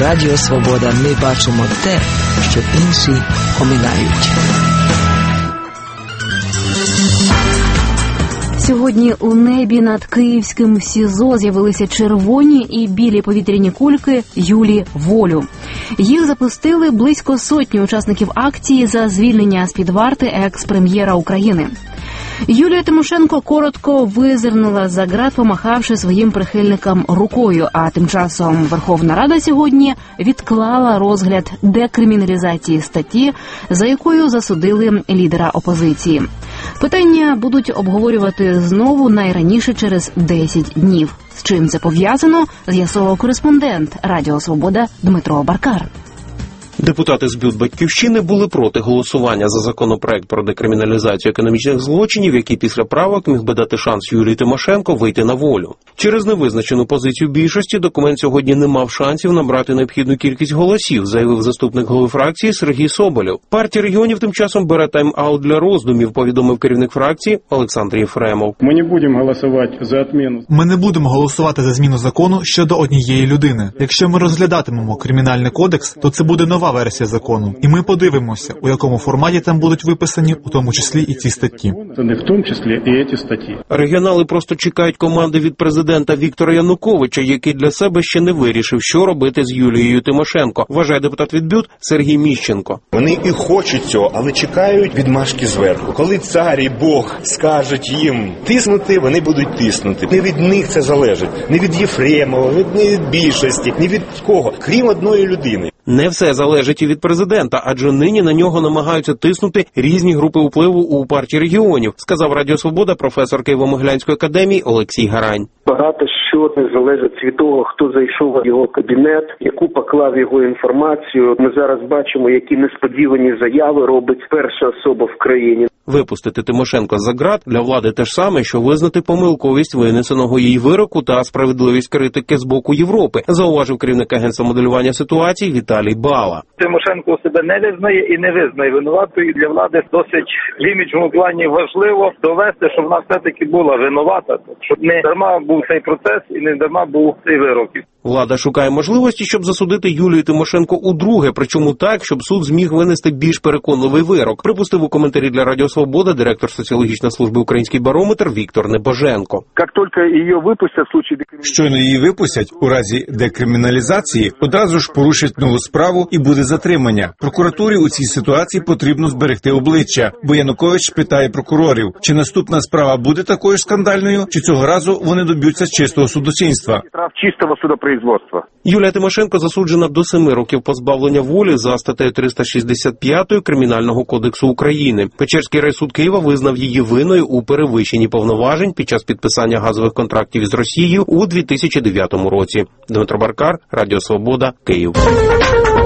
Радіо Свобода. Ми бачимо те, що інші оминають. Сьогодні у небі над київським СІЗО з'явилися червоні і білі повітряні кульки «Юлі Волю». Їх запустили близько сотні учасників акції за звільнення з-під варти екс-прем'єра України. Юлія Тимошенко коротко визирнула за ґрат, помахавши своїм прихильникам рукою, а тим часом Верховна Рада сьогодні відклала розгляд декриміналізації статті, за якою засудили лідера опозиції. Питання будуть обговорювати знову найраніше через 10 днів. З чим це пов'язано, з'ясував кореспондент Радіо Свобода Дмитро Баркар. Депутати з БЮТ «Батьківщини» були проти голосування за законопроект про декриміналізацію економічних злочинів, який після правок міг би дати шанс Юлії Тимошенко вийти на волю. Через невизначену позицію більшості документ сьогодні не мав шансів набрати необхідну кількість голосів, заявив заступник голови фракції Сергій Соболєв. Партія регіонів тим часом бере тайм-аут для роздумів, повідомив керівник фракції Олександр Єфремов. Ми не будемо голосувати за відміну. Ми не будемо голосувати за зміну закону щодо однієї людини. Якщо ми розглядатимемо кримінальний кодекс, то це буде нова версія закону. І ми подивимося, у якому форматі там будуть виписані, у тому числі і ці статті. В тому числі і ці статті. Регіонали просто чекають команди від президента Віктора Януковича, який для себе ще не вирішив, що робити з Юлією Тимошенко, вважає депутат від БЮТ Сергій Міщенко. Вони і хочуть цього, але чекають відмашки зверху. Коли цар і Бог скажуть їм тиснути, вони будуть тиснути. Не від них це залежить. Не від Єфремова, не від більшості, не від кого, крім одної людини. Не все залежить і від президента, адже нині на нього намагаються тиснути різні групи впливу у партії регіонів, сказав Радіо Свобода професор Києво-Могилянської академії Олексій Гарань. Багато що не залежить від того, хто зайшов в його кабінет, яку поклав його інформацію. Ми зараз бачимо, які несподівані заяви робить перша особа в країні. Випустити Тимошенко за ґрат для влади те ж саме, що визнати помилковість винесеного їй вироку та справедливість критики з боку Європи, зауважив керівник агентства моделювання ситуації Віталій Бала. Тимошенко себе не визнає і не визнає винуватою. Для влади досить в іміджовому плані важливо довести, що вона все-таки була винувата, щоб не дарма був цей процес і не дарма був цей вирок. Влада шукає можливості, щоб засудити Юлію Тимошенко удруге, причому так, щоб суд зміг винести більш переконливий вирок, припустив у коментарі для Радіо Свобода директор соціологічної служби «Український барометр» Віктор Небоженко. Щойно її випустять, у разі декриміналізації одразу ж порушать нову справу і буде затримання. Прокуратурі у цій ситуації потрібно зберегти обличчя, бо Янукович питає прокурорів, чи наступна справа буде такою скандальною, чи цього разу вони доб'ються чистого судочинства. Юлія Тимошенко засуджена до 7 років позбавлення волі за статтею 365 Кримінального кодексу України. Печерський райсуд Києва визнав її винною у перевищенні повноважень під час підписання газових контрактів із Росією у 2009 році. Дмитро Баркар, Радіо Свобода, Київ.